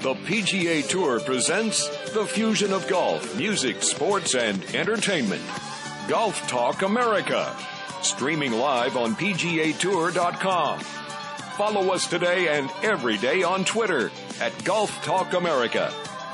The PGA Tour presents the fusion of golf, music, sports, and entertainment. Golf Talk America. Streaming live on PGAtour.com. Follow us today and every day on Twitter at Golf Talk America.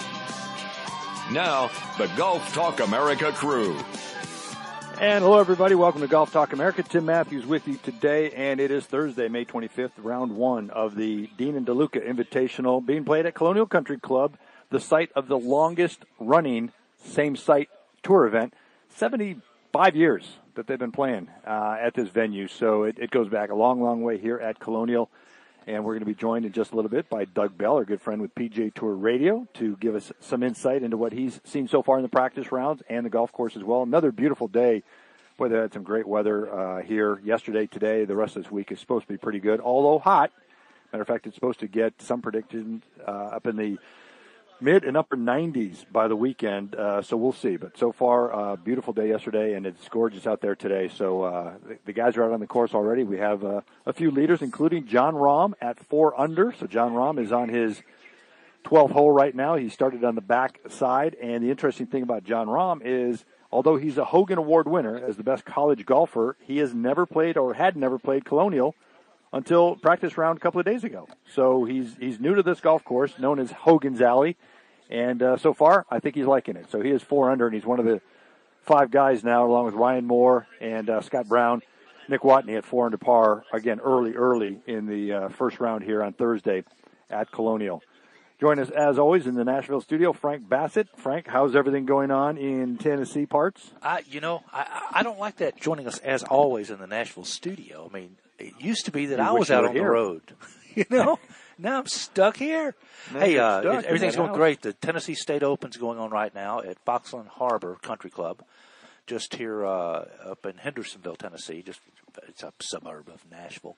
Now, the Golf Talk America crew. And hello, everybody. Welcome to Golf Talk America. Tim Matthews with you today, and it is Thursday, May 25th, round one of the Dean and DeLuca Invitational being played at Colonial Country Club, the site of the longest-running same-site tour event, 75 years that they've been playing at this venue. So it goes back a long, long way here at Colonial. And we're going to be joined in just a little bit by Doug Bell, our good friend with PGA Tour Radio, to give us some insight into what he's seen so far in the practice rounds and the golf course as well. Another beautiful day. Boy, they had some great weather here yesterday, today. The rest of this week is supposed to be pretty good, although hot. Matter of fact, it's supposed to get some predictions up in the mid and upper 90s by the weekend, so we'll see. But so far, beautiful day yesterday, and it's gorgeous out there today. So the guys are out on the course already. We have a few leaders, including Jon Rahm at 4 under. So Jon Rahm is on his 12th hole right now. He started on the back side, and the interesting thing about Jon Rahm is, although he's a Hogan Award winner as the best college golfer, he has never played or had never played Colonial until practice round a couple of days ago. So he's new to this golf course, known as Hogan's Alley. And so far, I think he's liking it. So he is 4 under, and he's one of the 5 guys now, along with Ryan Moore and Scott Brown. Nick Watney at 4 under par, again, early in the first round here on Thursday at Colonial. Join us, as always, in the Nashville studio, Frank Bassett. Frank, how's everything going on in Tennessee parts? I don't like that, joining us, as always, in the Nashville studio. I mean, it used to be that I was out on the road, Now I'm stuck here. Everything's going great. The Tennessee State Open's going on right now at Foxland Harbor Country Club, just here up in Hendersonville, Tennessee. It's a suburb of Nashville,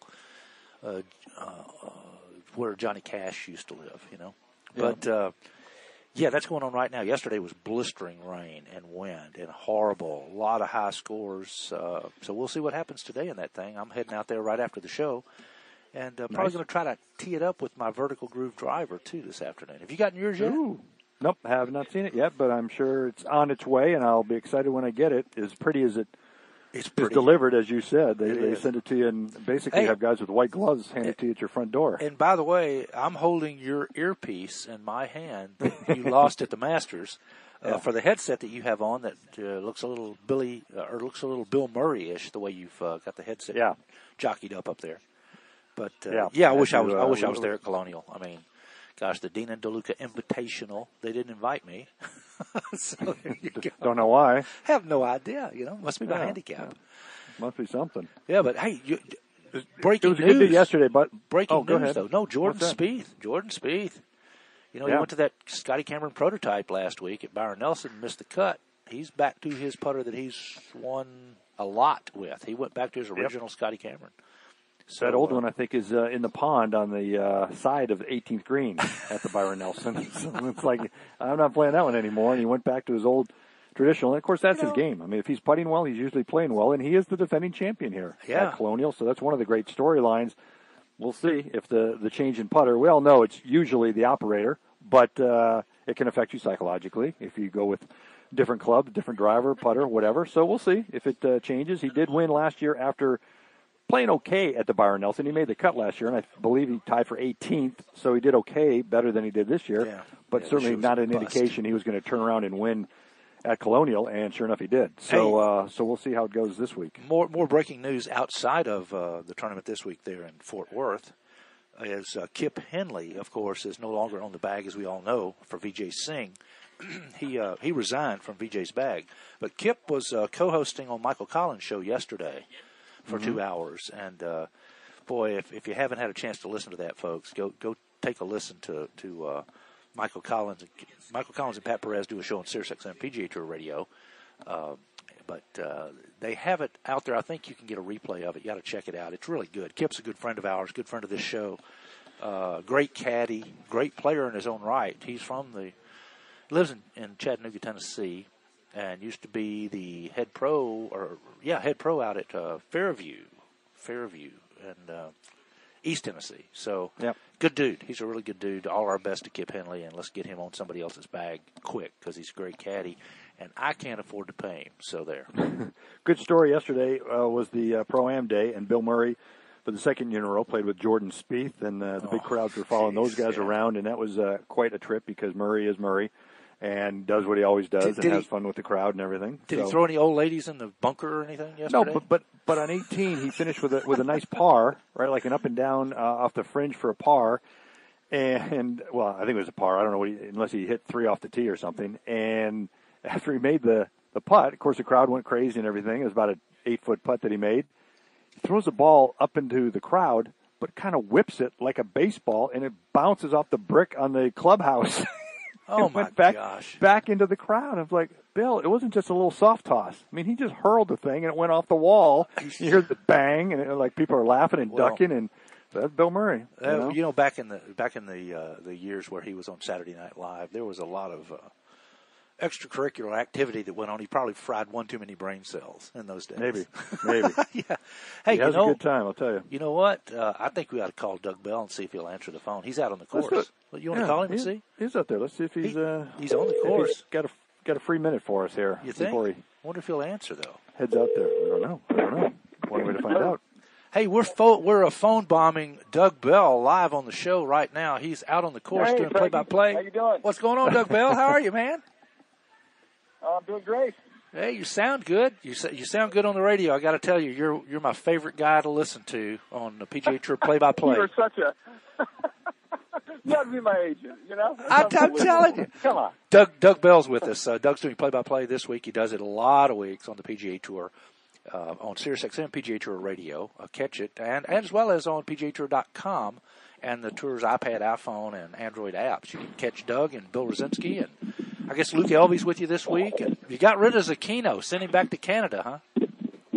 where Johnny Cash used to live. But that's going on right now. Yesterday was blistering rain and wind and horrible. A lot of high scores. So we'll see what happens today in that thing. I'm heading out there right after the show. And probably going to try to tee it up with my vertical groove driver, too, this afternoon. Have you gotten yours yet? Ooh. Nope, have not seen it yet, but I'm sure it's on its way, and I'll be excited when I get it. As pretty as it's delivered, as you said. They send it to you and basically have guys with white gloves hand it to you at your front door. And by the way, I'm holding your earpiece in my hand that you lost at the Masters for the headset that you have on that looks a little Bill Murray-ish, the way you've got the headset jockeyed up there. But, I wish I was there at Colonial. I mean, gosh, the Dean and DeLuca Invitational, they didn't invite me. So there you go. Don't know why. Have no idea, must be my handicap. Must be something. Yeah, but hey, breaking news. It was a good day yesterday, but breaking go news, ahead. though. No, Jordan Spieth. He went to that Scotty Cameron prototype last week at Byron Nelson and missed the cut. He's back to his putter that he's won a lot with. He went back to his original Scotty Cameron. So that old one, I think, is in the pond on the side of the 18th green at the Byron Nelson. So it's like, I'm not playing that one anymore. And he went back to his old traditional. And, of course, that's his game. I mean, if he's putting well, he's usually playing well. And he is the defending champion here at Colonial. So that's one of the great storylines. We'll see if the change in putter, we all know it's usually the operator, but it can affect you psychologically if you go with different club, different driver, putter, whatever. So we'll see if it changes. He did win last year after playing okay at the Byron Nelson. He made the cut last year, and I believe he tied for 18th, so he did okay, better than he did this year, but certainly not an indication he was going to turn around and win at Colonial, and sure enough he did. So so we'll see how it goes this week. More breaking news outside of the tournament this week there in Fort Worth is Kip Henley, of course, is no longer on the bag, as we all know, for Vijay Singh. He resigned from Vijay's bag, but Kip was co-hosting on Michael Collins' show yesterday for 2 hours. And, boy, if you haven't had a chance to listen to that, folks, go take a listen to Michael Collins. Michael Collins and Pat Perez do a show on SiriusXM PGA Tour Radio. But they have it out there. I think you can get a replay of it. You got to check it out. It's really good. Kip's a good friend of ours, good friend of this show. Great caddy, great player in his own right. He's lives in Chattanooga, Tennessee, and used to be the head pro out at Fairview. And East Tennessee. So, yep. Good dude. He's a really good dude. All our best to Kip Henley, and let's get him on somebody else's bag quick because he's a great caddy, and I can't afford to pay him. So there. Good story yesterday was the Pro-Am Day, and Bill Murray, for the second year in a row, played with Jordan Spieth, and the big crowds were following those guys around, and that was quite a trip because Murray is Murray and does what he always does and has fun with the crowd and everything. Did he throw any old ladies in the bunker or anything yesterday? No, but on 18 he finished with a nice par, right, like an up and down off the fringe for a par, and well, I think it was a par. I don't know unless he hit 3 off the tee or something. And after he made the putt, of course the crowd went crazy and everything. It was about an 8-foot putt that he made. He throws the ball up into the crowd, but kind of whips it like a baseball, and it bounces off the brick on the clubhouse. Oh, my gosh. Back into the crowd. I was like, Bill, it wasn't just a little soft toss. I mean, he just hurled the thing, and it went off the wall. You hear the bang, and like people are laughing and ducking, and that's Bill Murray. Back in the years where he was on Saturday Night Live, there was a lot of extracurricular activity that went on. He probably fried one too many brain cells in those days. Maybe. Yeah. Hey, he has a good time, I'll tell you. You know what? I think we ought to call Doug Bell and see if he'll answer the phone. He's out on the course. You want to call him and see? He's out there. Let's see if he's on the course. He's got a free minute for us here. You think? Before he wonder if he'll answer though. Heads out there. I don't know. One way to find out. Hey, we're phone bombing Doug Bell live on the show right now. He's out on the course doing play-by-play. How you doing? What's going on, Doug Bell? How are you, man? I'm doing great. Hey, you sound good. You sound good on the radio. I got to tell you, you're my favorite guy to listen to on the PGA Tour play-by-play. You're such a. You ought to be my agent, you know? I'm telling you. Come on. Doug Bell's with us. Doug's doing play-by-play this week. He does it a lot of weeks on the PGA Tour, on SiriusXM PGA Tour Radio. Catch it, and as well as on PGATour.com and the Tour's iPad, iPhone, and Android apps. You can catch Doug and Bill Rosinski, and I guess Luke Elby's with you this week. And you got rid of Zucchino, sent him back to Canada, huh?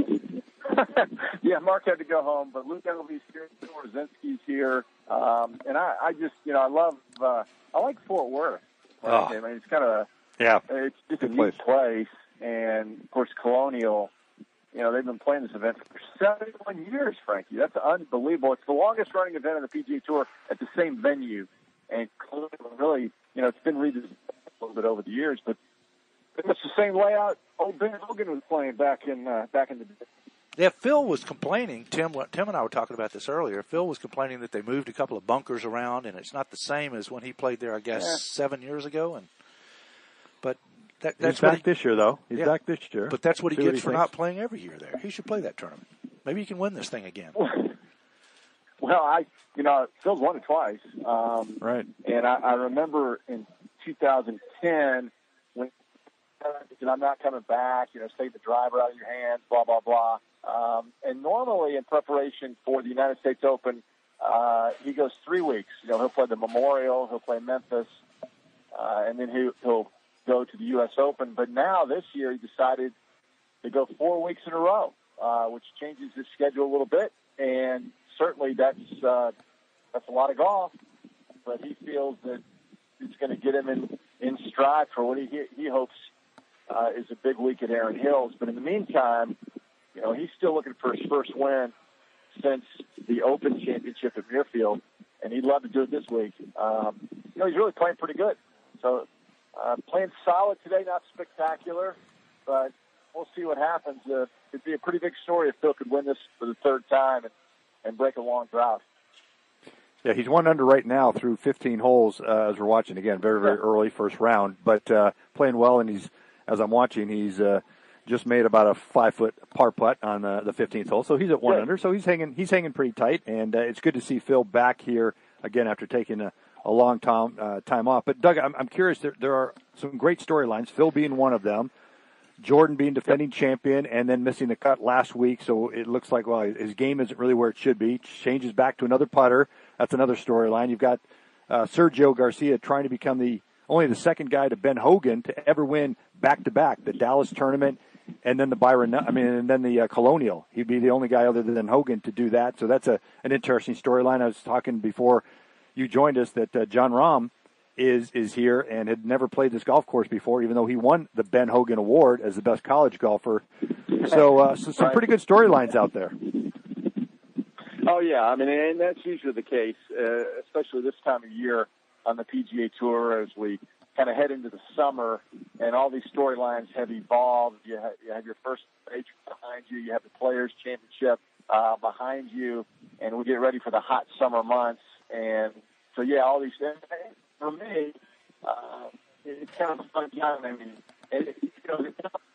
Yeah, Mark had to go home, but Luke Elby's here, Bill Rosinski's here. And I just, I love, I like Fort Worth. Right? I mean, it's kind of it's just a neat place. And, of course, Colonial, they've been playing this event for 71 years, Frankie. That's unbelievable. It's the longest running event on the PGA Tour at the same venue. And Colonial really, it's been redesigned a little bit over the years, but it's the same layout old Ben Hogan was playing back in the day. Yeah, Phil was complaining. Tim and I were talking about this earlier. Phil was complaining that they moved a couple of bunkers around, and it's not the same as when he played there, I guess, 7 years ago. But that's he's back this year, though. He's back this year. But that's what he gets for not playing every year there. He should play that tournament. Maybe he can win this thing again. Well, Phil's won it twice. Right. And I remember in 2010 when I'm not coming back, save the driver out of your hands, blah, blah, blah. And normally in preparation for the United States Open, he goes 3 weeks. He'll play the Memorial, he'll play Memphis, and then he'll go to the U.S. Open. But now this year he decided to go 4 weeks in a row, which changes his schedule a little bit. And certainly that's a lot of golf, but he feels that it's going to get him in stride for what he hopes is a big week at Erin Hills. But in the meantime, he's still looking for his first win since the Open Championship at Muirfield, and he'd love to do it this week. He's really playing pretty good. So playing solid today, not spectacular, but we'll see what happens. It'd be a pretty big story if Phil could win this for the third time and break a long drought. Yeah, he's 1 under right now through 15 holes as we're watching. Again, very, very early first round, but playing well, and as I'm watching, he's just made about a 5-foot par putt on the 15th hole. So he's at 1 under, so he's hanging pretty tight, and it's good to see Phil back here again after taking a long time off. But, Doug, I'm curious, there are some great storylines, Phil being one of them, Jordan being defending champion and then missing the cut last week, so it looks like, well, his game isn't really where it should be. Changes back to another putter. That's another storyline. You've got Sergio Garcia trying to become only the second guy to Ben Hogan to ever win back-to-back, the Dallas tournament and then the Colonial. He'd be the only guy other than Hogan to do that, so that's an interesting storyline. I was talking before you joined us that John Rahm is here and had never played this golf course before, even though he won the Ben Hogan Award as the best college golfer. So some pretty good storylines out there. Oh, Oh, yeah. I mean, and that's usually the case, especially this time of year on the PGA Tour as we kind of head into the summer and all these storylines have evolved. You have your first major behind you. You have the Players' Championship behind you, and we get ready for the hot summer months. And so, yeah, all these things. For me, it's kind of a fun time. I mean,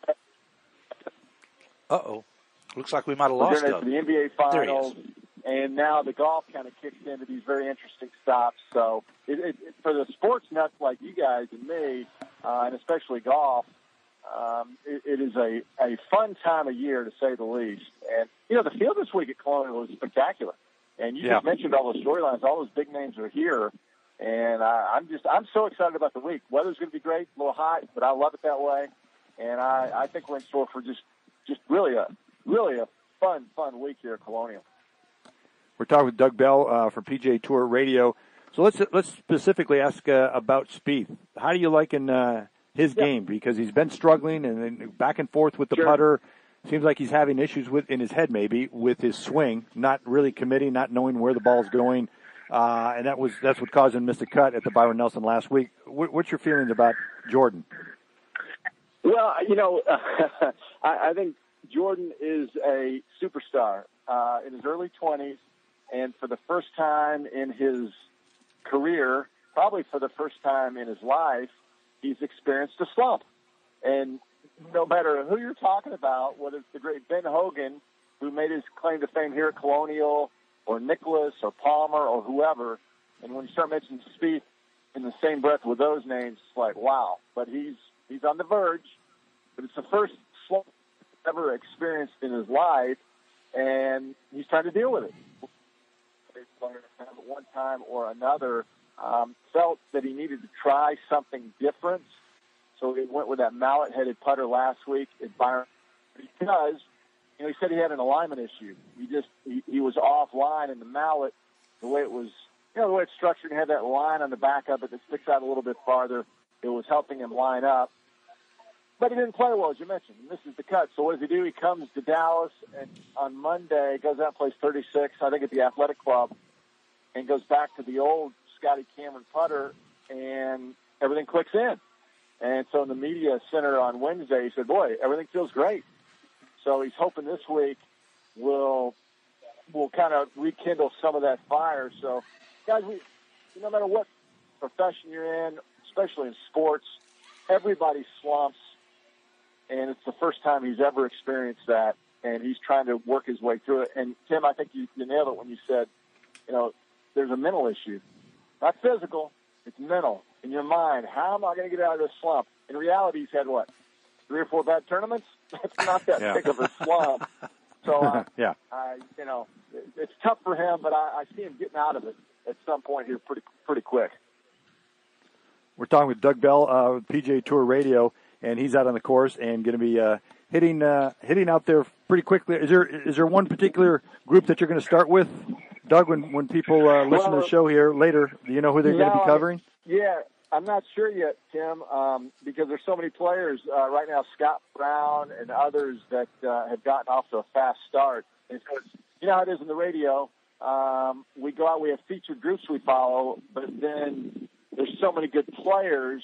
Uh-oh. Looks like we might have lost Doug. The NBA Finals, and now the golf kind of kicks into these very interesting stops. So for the sports nuts like you guys and me, and especially golf, it is a fun time of year, to say the least. And, the field this week at Colonial is spectacular. And you just mentioned all those storylines. All those big names are here. And I'm so excited about the week. Weather's going to be great, a little hot, but I love it that way. And I think we're in store for just really a fun week here at Colonial. We're talking with Doug Bell from PGA Tour Radio. So let's specifically ask about Spieth. How do you liken his game? Because he's been struggling and then back and forth with the putter. Seems like he's having issues in his head maybe with his swing, not really committing, not knowing where the ball's going. And that's what caused him to miss the cut at the Byron Nelson last week. What's your feelings about Jordan? Well, I think Jordan is a superstar in his early 20s, and for the first time in his career, probably for the first time in his life, he's experienced a slump. And no matter who you're talking about, whether it's the great Ben Hogan, who made his claim to fame here at Colonial, or Nicholas, or Palmer, or whoever, and when you start mentioning Spieth in the same breath with those names, it's like, wow. But he's on the verge, but it's the first slump ever experienced in his life, and he's trying to deal with it. At one time or another, felt that he needed to try something different, so he went with that mallet-headed putter last week at Byron because he said he had an alignment issue. He was offline in the mallet, the way it was, the way it's structured. He had that line on the back of it that sticks out a little bit farther. It was helping him line up. But he didn't play well, as you mentioned. And this is the cut. So what does he do? He comes to Dallas, and on Monday goes out and plays 36, I think, at the Athletic Club, and goes back to the old Scotty Cameron putter, and everything clicks in. And so in the media center on Wednesday, he said, boy, everything feels great. So he's hoping this week will kind of rekindle some of that fire. So, guys, no matter what profession you're in, especially in sports, everybody slumps. And it's the first time he's ever experienced that, and he's trying to work his way through it. And, Tim, I think you nailed it when you said, there's a mental issue. Not physical, it's mental. In your mind, how am I going to get out of this slump? In reality, he's had, 3 or 4 bad tournaments? It's not that big of a slump. So, it's tough for him, but I see him getting out of it at some point here pretty quick. We're talking with Doug Bell with PGA Tour Radio, and he's out on the course and going to be hitting out there pretty quickly. Is there one particular group that you're going to start with, Doug, when people listen to the show here later? Do you know who they're going to be covering? Yeah, I'm not sure yet, Tim, because there's so many players right now, Scott Brown and others that have gotten off to a fast start. And so you know how it is in the radio. We go out, we have featured groups we follow, but then there's so many good players,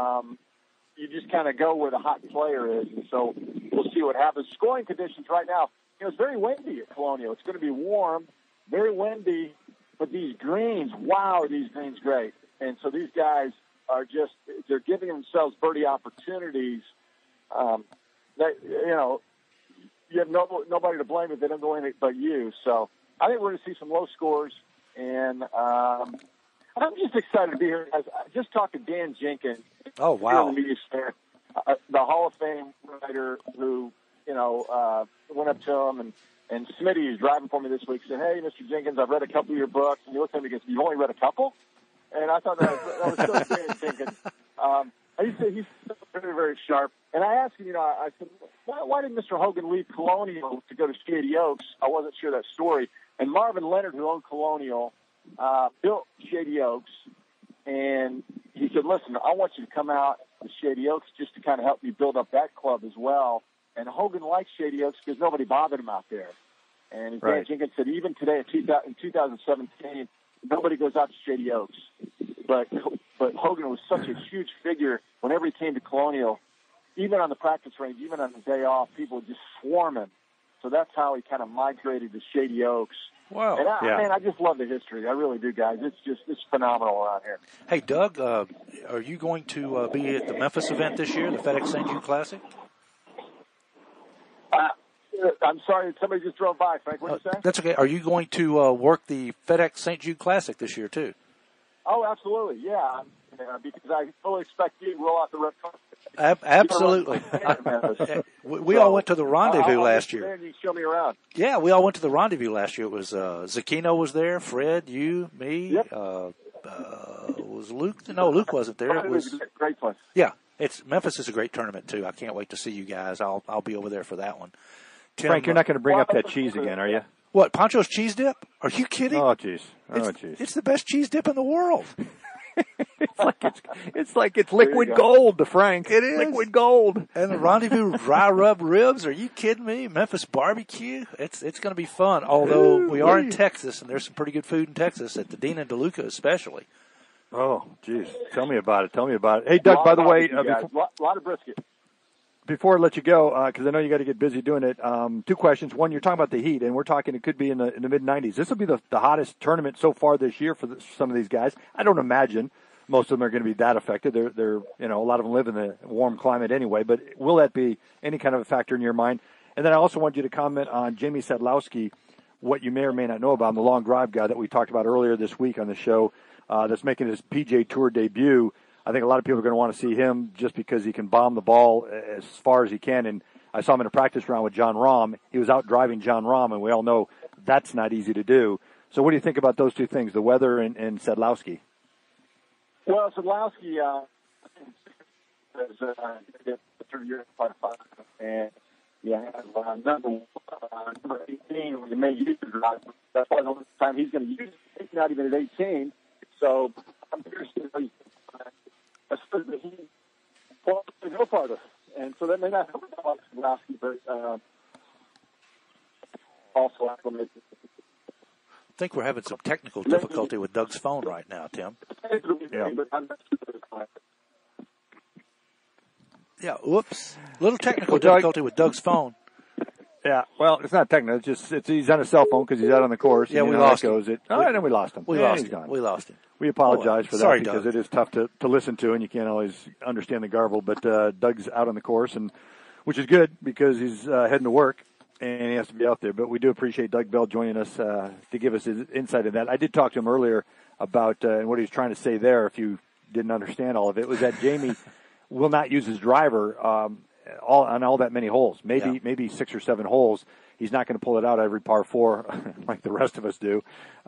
you just kind of go where the hot player is. And so we'll see what happens. Scoring conditions right now, it's very windy at Colonial. It's going to be warm, very windy, but these greens, wow, are these greens great. And so these guys are they're giving themselves birdie opportunities that, you have nobody to blame if they don't go in it but you. So I think we're going to see some low scores, and I'm just excited to be here. I just talked to Dan Jenkins. Oh, wow. The media center, the Hall of Fame writer who, went up to him, and Smitty is driving for me this week, said, hey, Mr. Jenkins, I've read a couple of your books. And he looked at me and goes, you've only read a couple? And I thought that was so Dan Jenkins. He's very, very sharp. And I asked him, I said, why did Mr. Hogan leave Colonial to go to Shady Oaks? I wasn't sure that story. And Marvin Leonard, who owned Colonial, built Shady Oaks. And he said, listen, I want you to come out to Shady Oaks just to kind of help me build up that club as well. And Hogan liked Shady Oaks because nobody bothered him out there. And as Right. Dan Jenkins said, even today in 2017, nobody goes out to Shady Oaks. But Hogan was such a huge figure whenever he came to Colonial. Even on the practice range, even on the day off, people would just swarm him. So that's how he kind of migrated to Shady Oaks. Wow. And Yeah. I just love the history. I really do, guys. It's phenomenal around here. Hey, Doug, are you going to be at the Memphis event this year, the FedEx St. Jude Classic? I'm sorry, somebody just drove by, Frank. What did you say? That's okay. Are you going to work the FedEx St. Jude Classic this year, too? Oh, absolutely, yeah. Because I fully expect you to roll out the red carpet. Absolutely. We all went to the rendezvous last year. You show me around. Yeah, we all went to the rendezvous last year. It was Zucchino was there, Fred, you, me. Yep. Was Luke? No, Luke wasn't there. It was a great place. yeah. Memphis is a great tournament too. I can't wait to see you guys. I'll be over there for that one. Tim, Frank, you're not going to bring up that cheese again, are you? What, Pancho's cheese dip? Are you kidding? Oh, jeez. Oh, jeez. It's the best cheese dip in the world. It's like it's liquid gold to Frank. It is. Liquid gold. And the rendezvous dry rub ribs. Are you kidding me? Memphis barbecue. It's going to be fun. Although we are in Texas, and there's some pretty good food in Texas at the Dean and DeLuca especially. Oh, jeez. Tell me about it. Hey, Doug, by the way, a lot of brisket. Before I let you go, because I know you got to get busy doing it, two questions. One, you're talking about the heat, and we're talking it could be in the mid-90s. This will be the hottest tournament so far this year for some of these guys. I don't imagine most of them are going to be that affected. They're a lot of them live in the warm climate anyway. But will that be any kind of a factor in your mind? And then I also want you to comment on Jamie Sadlowski, what you may or may not know about him, the long drive guy that we talked about earlier this week on the show, that's making his PGA Tour debut. I think a lot of people are going to want to see him just because he can bomb the ball as far as he can. And I saw him in a practice round with John Rahm. He was out driving John Rahm, and we all know that's not easy to do. So what do you think about those two things, the weather and Sadlowski? Well, Sadlowski is 3 years by 5, and number 18. You may use the drive. That's why the only time he's going to use it. He's not even at 18. So I'm curious to know. I suppose that he wants to go farther, and so that may not help Sadlowski, but also acclimate. I think we're having some technical difficulty with Doug's phone right now, Tim. Yeah, whoops. Little technical difficulty with Doug's phone. Yeah, well, it's not technical. He's on a cell phone because he's out on the course. Yeah, we lost him. And then we lost him. We lost him. We apologize for that sorry, because Doug. it is tough to listen to, and you can't always understand the garble. But Doug's out on the course, and which is good because he's heading to work, and he has to be out there. But we do appreciate Doug Bell joining us to give us his insight in that. I did talk to him earlier about what he was trying to say there, if you didn't understand all of it, was that Jamie will not use his driver on all that many holes, maybe 6 or 7 holes. He's not going to pull it out every par 4 like the rest of us do.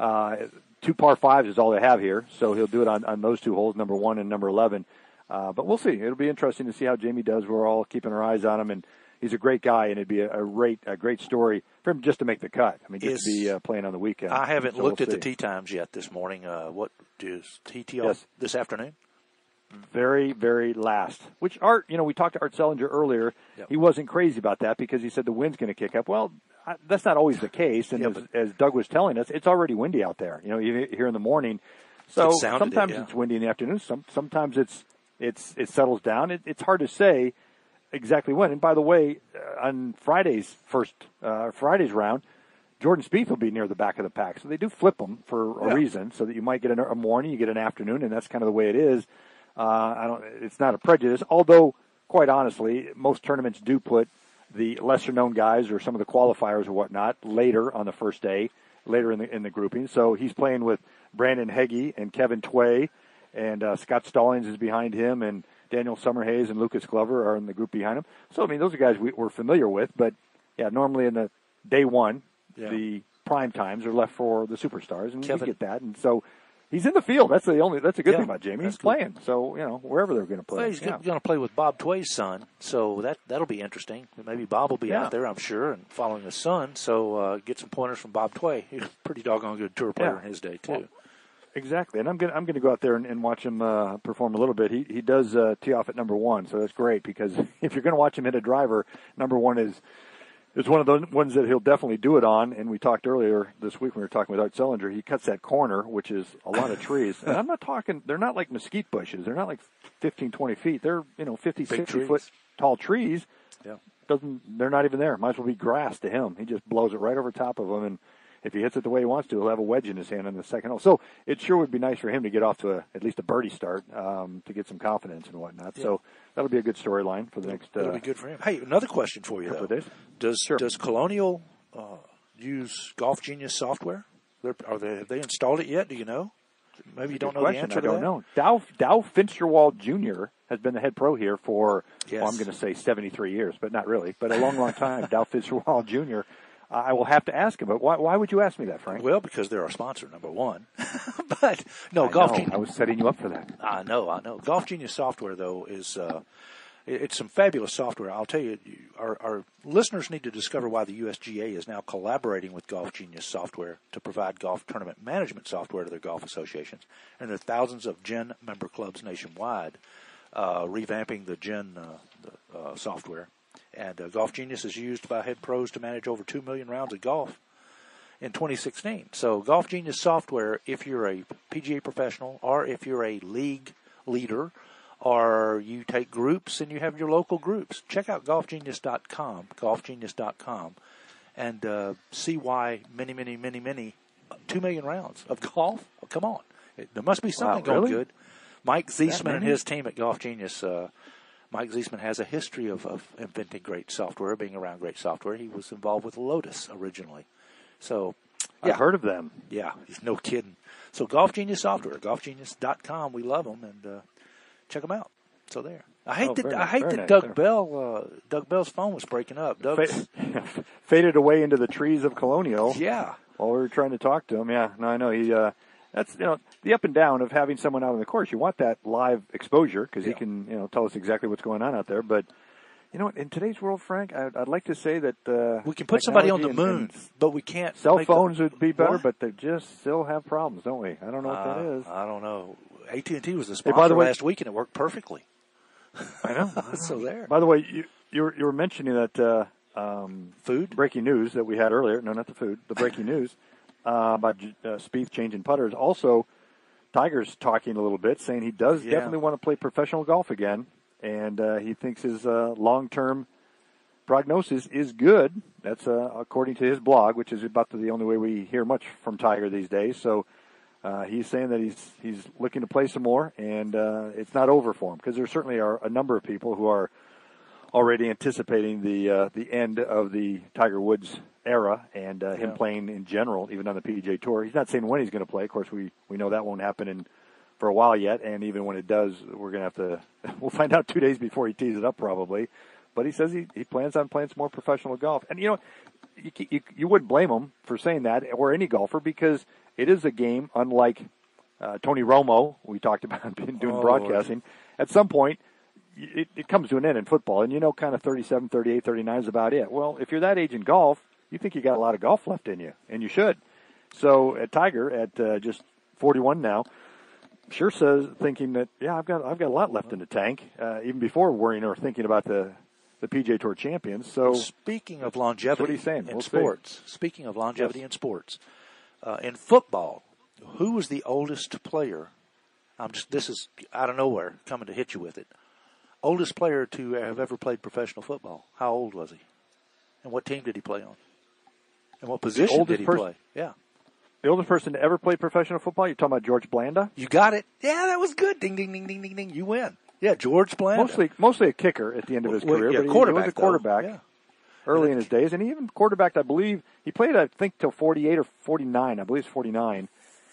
2 par 5s is all they have here, so he'll do it on those 2 holes, number 1 and number 11. But we'll see. It'll be interesting to see how Jamie does. We're all keeping our eyes on him, and he's a great guy, and it'd be a great story for him just to make the cut. I mean, just to be playing on the weekend. I haven't looked at the tee times yet this morning. What does he tee off this afternoon? Very, very last. Which Art, we talked to Art Sellinger earlier. Yep. He wasn't crazy about that because he said the wind's going to kick up. Well, that's not always the case. And as Doug was telling us, it's already windy out there. Here in the morning. So sometimes it's windy in the afternoon. Sometimes it settles down. It's hard to say exactly when. And by the way, on Friday's round, Jordan Spieth will be near the back of the pack. So they do flip them for a reason, so that you might get a morning, you get an afternoon, and that's kind of the way it is. It's not a prejudice, although quite honestly, most tournaments do put the lesser known guys or some of the qualifiers or whatnot later on the first day, later in the grouping. So he's playing with Brandon Heggie and Kevin Tway, and Scott Stallings is behind him, and Daniel Summerhays and Lucas Glover are in the group behind him. So, I mean, those are guys we're familiar with, but normally in the day one, the prime times are left for the superstars, and Kevin, you get that. And so he's in the field. That's a good thing about Jamie. He's playing. So, wherever they're going to play. Well, he's going to play with Bob Tway's son, so that'll be interesting. Maybe Bob will be out there, I'm sure, and following his son. So get some pointers from Bob Tway. He's a pretty doggone good tour player in his day, too. Well, exactly. And I'm going to go out there and watch him perform a little bit. He does tee off at number 1, so that's great because if you're going to watch him hit a driver, number 1 is It's one of the ones that he'll definitely do it on, and we talked earlier this week when we were talking with Art Sellinger. He cuts that corner, which is a lot of trees. And I'm not talking, they're not like mesquite bushes. They're not like 15, 20 feet. They're, 50, 60-foot tall trees. Yeah. They're not even there. Might as well be grass to him. He just blows it right over top of them, and if he hits it the way he wants to, he'll have a wedge in his hand in the second hole. So it sure would be nice for him to get off to at least a birdie start to get some confidence and whatnot. Yeah. So that'll be a good storyline for the next. That'll be good for him. Hey, another question for you though. Does Colonial use Golf Genius software? Have they installed it yet? Do you know? Maybe you don't know the answer to that. I don't know. Dow Finsterwald Jr. has been the head pro here for, well, I'm going to say 73 years, but not really, but a long, long time. Dow Finsterwald Jr. I will have to ask him, but why would you ask me that, Frank? Well, because they're our sponsor, number one. But no, Golf Genius. I was setting you up for that. I know. Golf Genius software, though, is it's some fabulous software. I'll tell you, our listeners need to discover why the USGA is now collaborating with Golf Genius software to provide golf tournament management software to their golf associations. And there are thousands of GEN member clubs nationwide revamping the GEN software. And Golf Genius is used by head pros to manage over 2 million rounds of golf in 2016. So Golf Genius software, if you're a PGA professional or if you're a league leader or you take groups and you have your local groups, check out golfgenius.com, and see why many 2 million rounds of golf. Oh, come on. There must be something going good. Mike Ziesman and his team at Golf Genius, Mike Ziesman has a history of inventing great software, being around great software. He was involved with Lotus originally. So, yeah. I've heard of them. Yeah, he's no kidding. So Golf Genius software, golfgenius.com. We love them, and check them out. So there. I hate that Doug Bell's phone was breaking up. Faded away into the trees of Colonial. Yeah. While we were trying to talk to him. Yeah, no, I know. He that's, the up and down of having someone out on the course. You want that live exposure because he can, tell us exactly what's going on out there. But, in today's world, Frank, I'd like to say that we can put somebody on the moon, but we can't. Cell phones would be better, but they just still have problems, don't we? I don't know what that is. I don't know. AT&T was the sponsor last week, and it worked perfectly. I know. So there. By the way, you were mentioning that food breaking news that we had earlier. No, not the food. The breaking news. About Spieth changing putters. Also, Tiger's talking a little bit, saying he does definitely want to play professional golf again, and he thinks his long-term prognosis is good. That's according to his blog, which is about the only way we hear much from Tiger these days. So he's saying that he's looking to play some more, and it's not over for him, because there certainly are a number of people who are already anticipating the end of the Tiger Woods era and him playing in general, even on the PGA Tour. He's not saying when he's going to play. Of course, we know that won't happen for a while yet, and even when it does, we're going to have to – we'll find out 2 days before he tees it up probably. But he says he plans on playing some more professional golf. And, you wouldn't blame him for saying that, or any golfer, because it is a game unlike Tony Romo, we talked about doing broadcasting. At some point, it comes to an end in football, and kind of 37, 38, 39 is about it. Well, if you're that age in golf, you think you got a lot of golf left in you, and you should. So at Tiger, at just 41 now, sure says thinking that I've got a lot left in the tank, even before worrying or thinking about the PGA Tour champions. So speaking of longevity, what he's saying in sports. Speaking of longevity in sports, in football, who was the oldest player? This is out of nowhere coming to hit you with it. Oldest player to have ever played professional football. How old was he? And what team did he play on? And what position did he play? Yeah. The oldest person to ever play professional football? You're talking about George Blanda? You got it. Yeah, that was good. Ding, ding, ding, ding, ding, ding. You win. Yeah, George Blanda. Mostly a kicker at the end of his career, but he was a quarterback early in his days. And he even quarterbacked, I believe, he played, I think, till 48 or 49. I believe it's 49.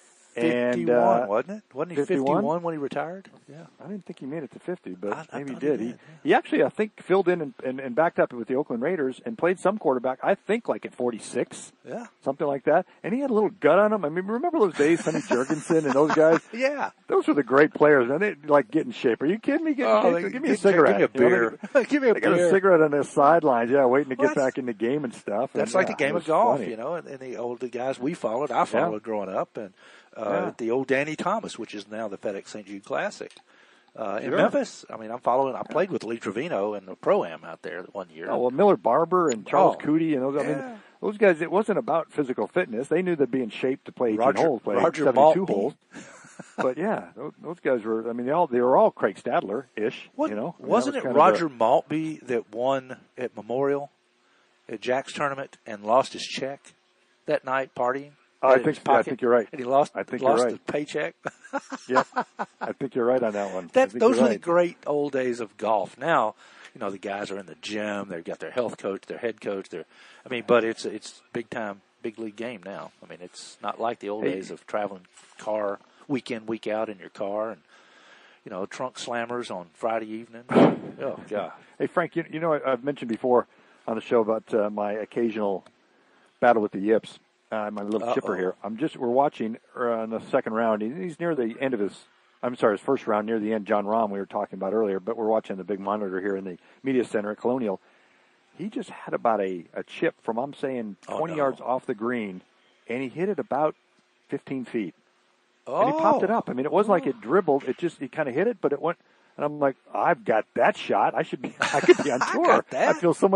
51, wasn't it? Wasn't he 51 when he retired? Yeah. I didn't think he made it to 50, but maybe he did. He actually, I think, filled in and backed up with the Oakland Raiders and played some quarterback, I think, like at 46. Yeah. Something like that. And he had a little gut on him. I mean, remember those days, Sonny Jurgensen and those guys? Yeah. Those were the great players. And they, get in shape. Are you kidding me? Give me a cigarette. Give me a beer. Give me a beer. They got a cigarette on their sidelines, waiting to get back in the game and stuff. That's like the game of golf, funny. And the guys we followed, I followed growing up, and the old Danny Thomas, which is now the FedEx St. Jude Classic. In Memphis, I mean, I played with Lee Trevino in the Pro-Am out there one year. Oh, well, Miller Barber and Charles Cootie and those. I mean, those guys, it wasn't about physical fitness. They knew they'd be in shape to play 18 holes, play 72 holes. But yeah, those guys were. I mean, they were all Craig Stadler-ish. Wasn't it Roger Maltby that won at Memorial at Jack's tournament and lost his check that night partying? I think you're right. And he lost. The paycheck. Yep, I think you're right on that one. Those were the great old days of golf. Now, the guys are in the gym. They've got their health coach, their head coach. But it's big time, big league game now. I mean, it's not like the old days of traveling car week in, week out in your car, and trunk slammers on Friday evening. Oh God. Hey Frank, I've mentioned before on the show about my occasional battle with the yips. My little chipper here. We're watching in the second round. He's near the end of his first round, near the end. John Rahm, we were talking about earlier, but we're watching the big monitor here in the media center at Colonial. He just had about a chip from, 20 yards off the green, and he hit it about 15 feet. And he popped it up. I mean, it wasn't like it dribbled. He kind of hit it, but it went. And I'm like, I've got that shot. I could be on tour. I feel so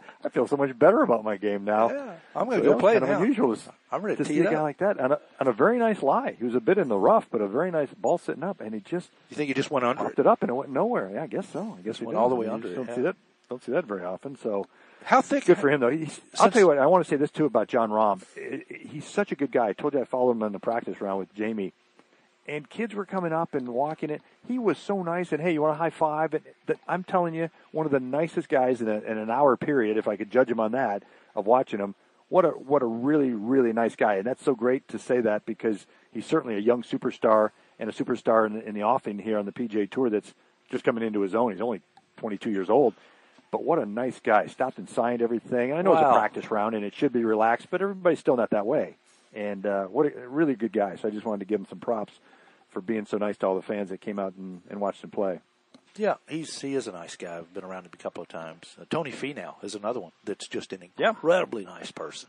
much better about my game now. Yeah. I'm going to go play it now. Unusual I'm ready to see a guy like that on a very nice lie. He was a bit in the rough, but a very nice ball sitting up, and he just. You think he just went under popped it up and it went nowhere? Yeah, I guess so. I guess he went all the way under. Don't see that very often. So. How thick? Good for him, though. I'll tell you what. I want to say this too about John Rahm. He's such a good guy. I told you I followed him in the practice round with Jamie. And kids were coming up and walking it. He was so nice. And, hey, you want a high five? And I'm telling you, one of the nicest guys in an hour period, if I could judge him on that, of watching him. What a really, really nice guy. And that's so great to say that because he's certainly a young superstar and a superstar in the offing here on the PGA Tour that's just coming into his own. He's only 22 years old. But what a nice guy. Stopped and signed everything. And I know It's a practice round and it should be relaxed, but everybody's still not that way. And what a really good guy. So I just wanted to give him some props for being so nice to all the fans that came out and watched him play. Yeah, he is a nice guy. I've been around him a couple of times. Tony Finau is another one that's just an incredibly nice person.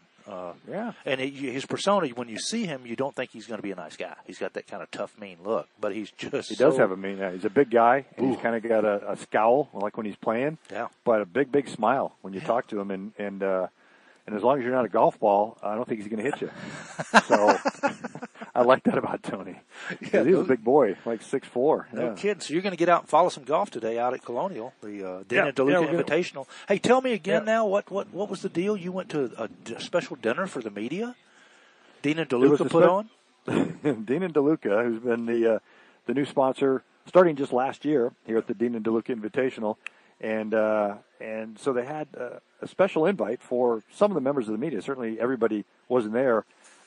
And his persona, when you see him, you don't think he's going to be a nice guy. He's got that kind of tough, mean look, but he's just He does have a mean, he's a big guy, and he's kind of got a scowl, like when he's playing, but a big, big smile when you talk to him, and as long as you're not a golf ball, I don't think he's going to hit you. So I like that about Tony. Yeah, he's a big boy, like 6'4". No kidding. So you're going to get out and follow some golf today out at Colonial, the Dana DeLuca Invitational. Hey, tell me again now, what was the deal? You went to a special dinner for the media? Dana DeLuca put on? Dana DeLuca, who's been the new sponsor starting just last year here at the Dana DeLuca Invitational. And so they had a special invite for some of the members of the media. Certainly everybody wasn't there.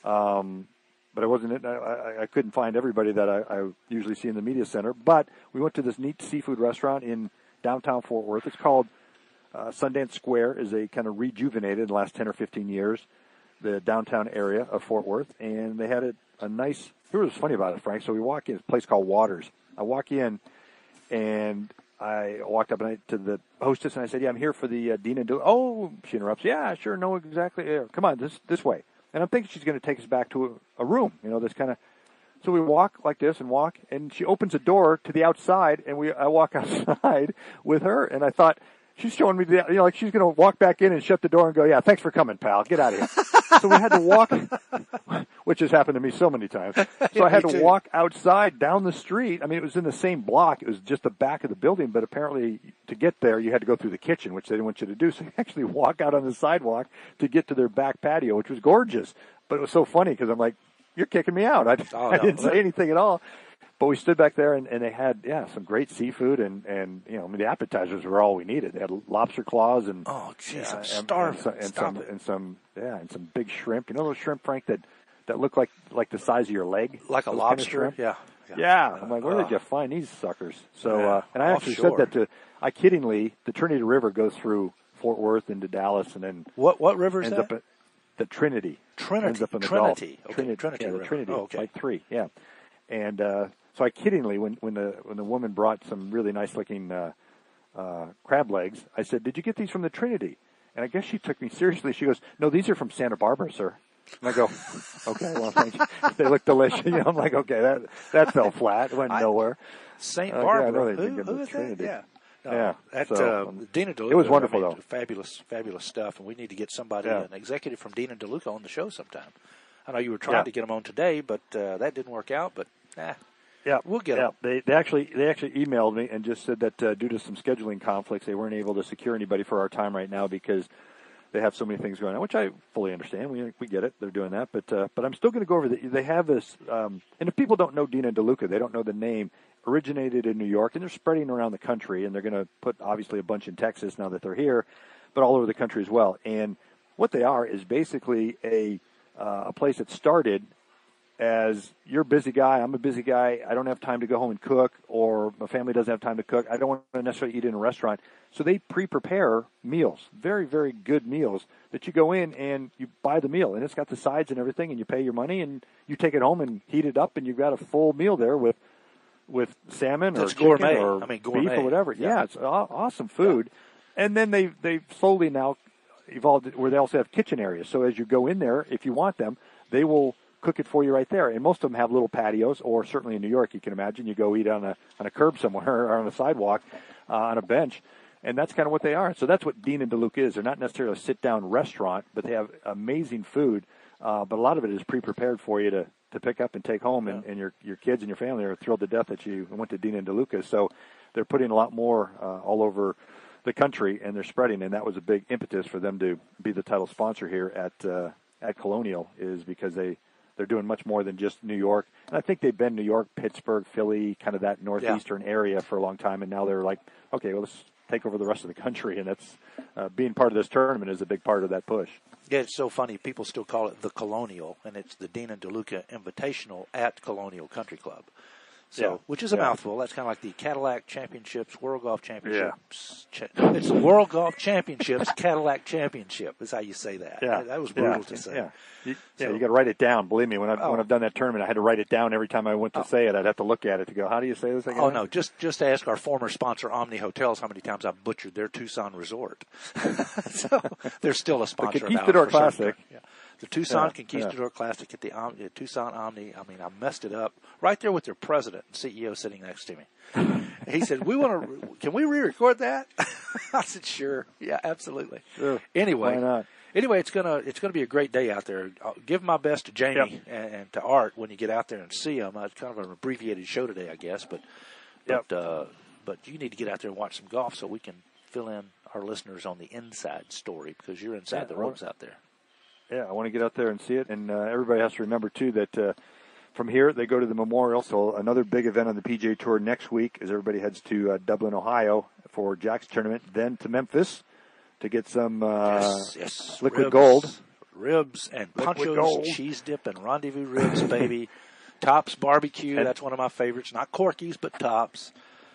But I couldn't find everybody that I usually see in the media center. But we went to this neat seafood restaurant in downtown Fort Worth. It's called Sundance Square. Is a kind of rejuvenated in the last 10 or 15 years, the downtown area of Fort Worth. And they had a nice, here was funny about it, Frank. So we walk in, it's a place called Waters. I walk in and I walked up to the hostess and I said, I'm here for the Dina. Oh, she interrupts. Yeah, sure. Know exactly. Yeah, come on, this way. And I'm thinking she's going to take us back to a room, this kind of. So we walk like this and she opens a door to the outside, and I walk outside with her, and I thought she's showing me like she's going to walk back in and shut the door and go, yeah, thanks for coming, pal, get out of here. So we had to walk, which has happened to me so many times. So I had to walk outside down the street. I mean, it was in the same block. It was just the back of the building, but apparently to get there, you had to go through the kitchen, which they didn't want you to do. So you actually walk out on the sidewalk to get to their back patio, which was gorgeous. But it was so funny because I'm like, you're kicking me out. I didn't say anything at all. But we stood back there and they had, some great seafood and the appetizers were all we needed. They had lobster claws and oh, jeez, I'm starving. And some big shrimp. You know those shrimp, Frank, that look like the size of your leg, like a lobster. Kind of yeah. I'm like, where did you find these suckers? So and I actually said that I kiddingly, the Trinity River goes through Fort Worth into Dallas, and then what river is ends that? Up at the Trinity. Ends up in the Trinity. Gulf. Okay. Trinity. River. Trinity. Oh, okay. Like 3. Yeah. And so I kiddingly, when the woman brought some really nice looking crab legs, I said, "Did you get these from the Trinity?" And I guess she took me seriously. She goes, "No, these are from Santa Barbara, sir." And I go, okay, well, thank you. They look delicious. I'm like, okay, that fell flat. It went nowhere. St. Barbara. Yeah, who is that? Yeah. No, Yeah. Dina DeLuca. It was wonderful, though. Fabulous, fabulous stuff. And we need to get somebody, an executive from Dina DeLuca on the show sometime. I know you were trying to get him on today, but that didn't work out. But, yeah, we'll get him. They actually emailed me and just said that due to some scheduling conflicts, they weren't able to secure anybody for our time right now because they have so many things going on, which I fully understand. We get it. They're doing that. But I'm still going to go over they have this, and if people don't know Dina DeLuca, they don't know the name, originated in New York, and they're spreading around the country, and they're going to put, obviously, a bunch in Texas now that they're here, but all over the country as well. And what they are is basically a place that started as you're a busy guy, I'm a busy guy, I don't have time to go home and cook, or my family doesn't have time to cook, I don't want to necessarily eat in a restaurant. So they pre-prepare meals, very, very good meals, that you go in and you buy the meal, and it's got the sides and everything, and you pay your money, and you take it home and heat it up, and you've got a full meal there with salmon or chicken gourmet. or beef or whatever. Yeah, it's awesome food. Yeah. And then they've slowly now evolved where they also have kitchen areas. So as you go in there, if you want them, they will cook it for you right there. And most of them have little patios, or certainly in New York, you can imagine you go eat on a curb somewhere or on a sidewalk, on a bench. And that's kind of what they are. So that's what Dina DeLuca is. They're not necessarily a sit-down restaurant, but they have amazing food. But a lot of it is pre-prepared for you to pick up and take home, and your kids and your family are thrilled to death that you went to Dina DeLuca. So they're putting a lot more all over the country, and they're spreading, and that was a big impetus for them to be the title sponsor here at Colonial, is because they're doing much more than just New York. And I think they've been New York, Pittsburgh, Philly, kind of that northeastern area for a long time, and now they're like, okay, well, let's take over the rest of the country, and that's being part of this tournament is a big part of that push. Yeah, it's so funny. People still call it the Colonial, and it's the Dina DeLuca Invitational at Colonial Country Club. So, which is a mouthful. That's kind of like the Cadillac Championships, World Golf Championships. It's the World Golf Championships Cadillac Championship is how you say that. Yeah. That was brutal to say. Yeah, you got to write it down. Believe me, when I've done that tournament, I had to write it down every time I went to say it. I'd have to look at it to go, how do you say this again? Oh, no, just ask our former sponsor, Omni Hotels, how many times I've butchered their Tucson resort. So they're still a sponsor. The Conquistador Classic. The Tucson Conquistador Classic at the Tucson Omni. I mean, I messed it up right there with their president and CEO sitting next to me. He said, can we re-record that? I said, sure. Yeah, absolutely. Sure. Anyway. Why not? Anyway, it's gonna be a great day out there. I'll give my best to Jamie and to Art when you get out there and see them. It's kind of an abbreviated show today, I guess, but you need to get out there and watch some golf so we can fill in our listeners on the inside story, because you're inside the ropes out there. Yeah, I want to get out there and see it, and everybody has to remember too that from here they go to the Memorial. So another big event on the PGA Tour next week as everybody heads to Dublin, Ohio for Jack's tournament, then to Memphis to get some liquid gold. Ribs and Pancho's cheese dip and rendezvous ribs, baby. Tops Barbecue, that's one of my favorites. Not Corky's, but Tops.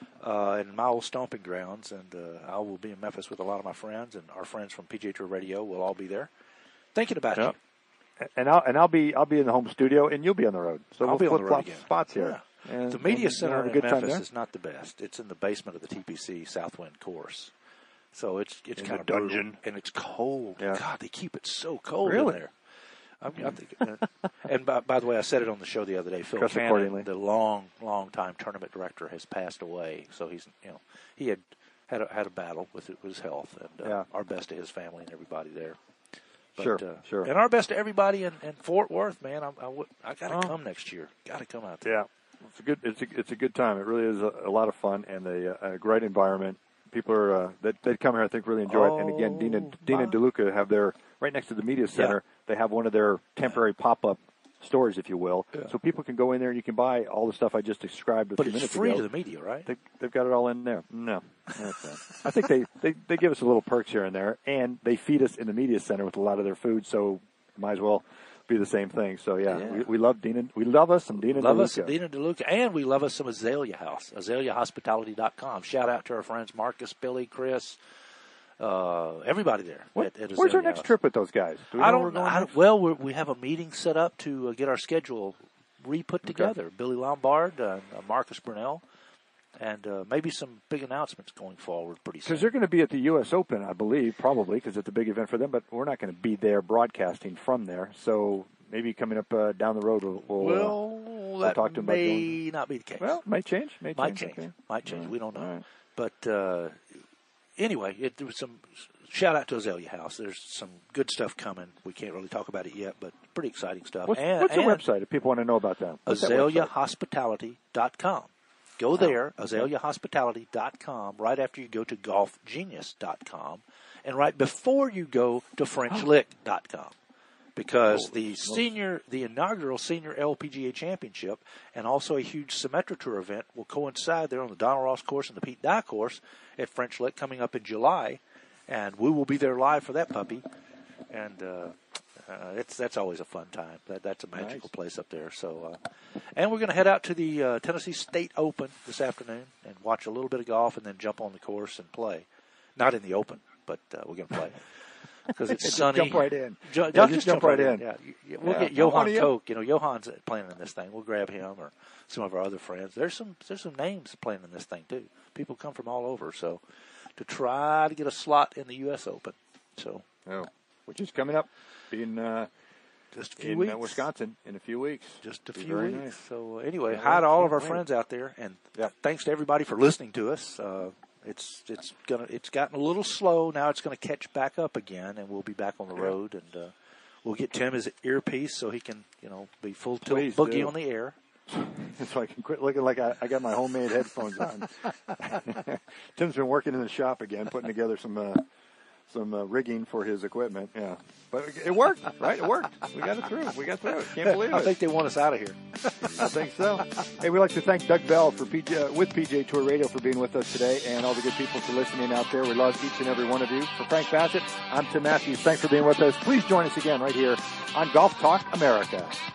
In my old stomping grounds. And I will be in Memphis with a lot of my friends, and our friends from PGA Tour Radio will all be there. Thinking about you. And I'll be in the home studio, and you'll be on the road. So I'll be we'll on the road flip-flop spots here. Yeah. And the media center in Memphis is not the best. It's in the basement of the TPC Southwind course. So it's kind of dungeon, and it's cold. Yeah. God, they keep it so cold in there. I think, and by the way, I said it on the show the other day. Phil Fannin, the long time tournament director, has passed away. So he had a battle with his health, and our best to his family and everybody there. But, sure. And our best to everybody in Fort Worth, man. I got to come next year. Got to come out there. Yeah, it's a good time. It really is a lot of fun and a great environment. People are that come here, I think, really enjoy it. And again, Dina DeLuca have their right next to the media center. They have one of their temporary pop-up stores, if you will, so people can go in there and you can buy all the stuff I just described a few minutes ago. But it's free to the media, right? They've got it all in there. No, I think they give us a little perks here and there, and they feed us in the media center with a lot of their food, so might as well be the same thing. So we love Dina. We love us some Dina DeLuca. Love us some Dina DeLuca, and we love us some Azalea House, AzaleaHospitality.com. Shout out to our friends Marcus, Billy, Chris. Everybody there. Where's our next trip with those guys? Do we I don't know. Well, we have a meeting set up to get our schedule re-put together. Billy Lombard and Marcus Brunell. And maybe some big announcements going forward pretty soon. Because they're going to be at the U.S. Open, I believe, probably, because it's a big event for them. But we're not going to be there broadcasting from there. So maybe coming up down the road, we'll talk to them may not be the case. Well, might change. Might change. Okay. Might change. We don't know. Right. But anyway, there was some shout out to Azalea House. There's some good stuff coming. We can't really talk about it yet, but pretty exciting stuff. What's the website if people want to know about that? AzaleaHospitality.com. Go there, AzaleaHospitality.com, right after you go to GolfGenius.com, and right before you go to FrenchLick.com. Because the inaugural Senior LPGA Championship and also a huge Symetra Tour event will coincide there on the Donald Ross course and the Pete Dye course at French Lick coming up in July. And we will be there live for that puppy. And that's always a fun time. That's a magical place up there. So, and we're going to head out to the Tennessee State Open this afternoon and watch a little bit of golf and then jump on the course and play. Not in the Open, but we're going to play. Because it's sunny. Jump right in. Just jump right in. Yeah. We'll get Johan Koch. Johan's playing in this thing. We'll grab him or some of our other friends. There's some names playing in this thing too. People come from all over. So to try to get a slot in the U.S. Open. So, which is coming up in just a few weeks. Wisconsin in a few weeks. Just a few weeks. Nice. So anyway, hi to all of our friends out there, and thanks to everybody for listening to us. It's gotten a little slow. Now it's going to catch back up again, and we'll be back on the road, and we'll get Tim his earpiece so he can be full tilt boogie on the air. So I can quit looking like I got my homemade headphones on. Tim's been working in the shop again, putting together some rigging for his equipment. Yeah, but it worked, right? It worked. We got it through. Can't believe it. I think they want us out of here. I think so. Hey, we'd like to thank Doug Bell with PGA Tour Radio for being with us today, and all the good people for listening out there. We love each and every one of you. For Frank Bassett, I'm Tim Matthews. Thanks for being with us. Please join us again right here on Golf Talk America.